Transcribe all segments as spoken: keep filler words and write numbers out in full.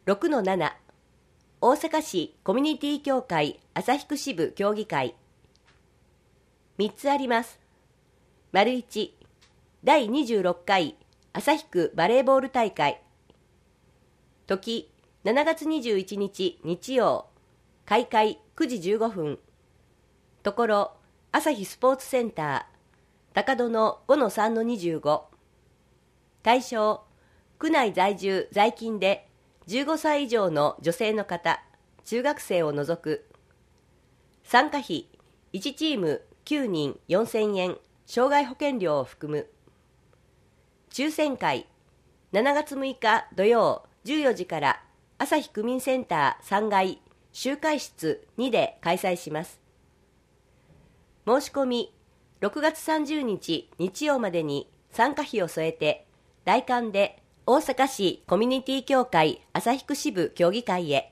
ろくのなな 大阪市コミュニティ協会旭区支部協議会。みっつあります。丸いち、だいにじゅうろっかい旭区バレーボール大会。時、しちがつにじゅういちにち日曜、開会くじじゅうごふん。ところ、旭スポーツセンター、高戸の ごのさんのにじゅうご。対象、区内在住在勤でじゅうごさい以上の女性の方、中学生を除く。参加費、いちチームきゅうにんよんせんえん、障害保険料を含む。抽選会、しちがつむいか土曜じゅうよじから旭区民センターさんがい集会室にで開催します。申し込み、ろくがつさんじゅうにち日曜までに参加費を添えて、来館で大阪市コミュニティ協会旭区支部協議会へ。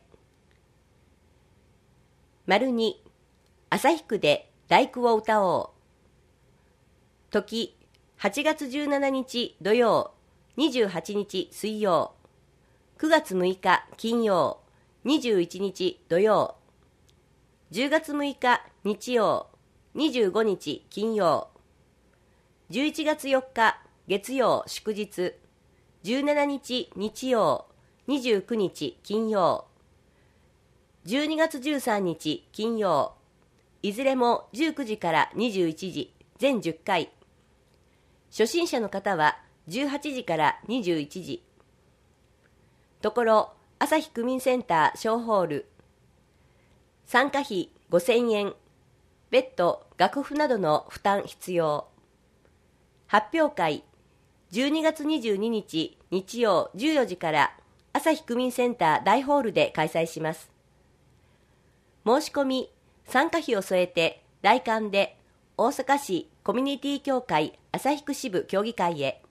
丸に、旭区で第九を歌おう。時、はちがつじゅうしちにち土曜、にじゅうはちにち水曜、くがつむいか金曜、にじゅういちにち土曜、じゅうがつむいか日曜、にじゅうごにち金曜、じゅういちがつよっか月曜祝日、じゅうしちにち日曜、にじゅうくにち金曜、じゅうにがつじゅうさんにち金曜、いずれもじゅうくじからにじゅういちじ、全じゅっかい。初心者の方はじゅうはちじからにじゅういちじ。ところ、旭区民センター小ホール。参加費ごせんえん。別途楽譜などの負担必要。発表会、じゅうにがつにじゅうににち日曜じゅうよじから旭区民センター大ホールで開催します。申し込み、参加費を添えて来館で大阪市コミュニティ協会旭区支部協議会へ。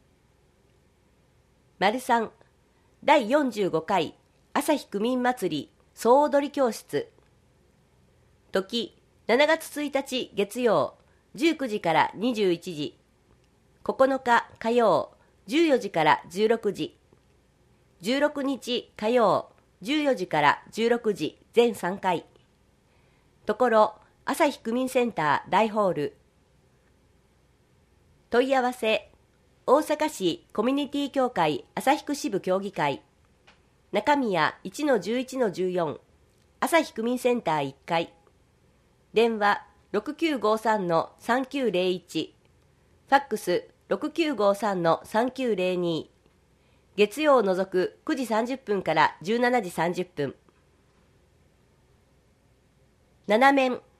丸さん、だいよんじゅうごかい旭区民祭り総踊り教室。時、しちがつついたち月曜、じゅうくじからにじゅういちじ。ここのか火曜、じゅうよじからじゅうろくじ。じゅうろくにち火曜、じゅうよじからじゅうろくじ、全さんかい。ところ、旭区民センター大ホール。問い合わせ、大阪市コミュニティ協会旭区支部協議会、中宮 いちのじゅういちのじゅうよん、旭区民センターいっかい。電話 ろくきゅうごさんのさんきゅうぜろいち、ファックス ろくきゅうごさんのさんきゅうぜろに。月曜を除くくじさんじゅっぷんからじゅうしちじさんじゅっぷん。ななめん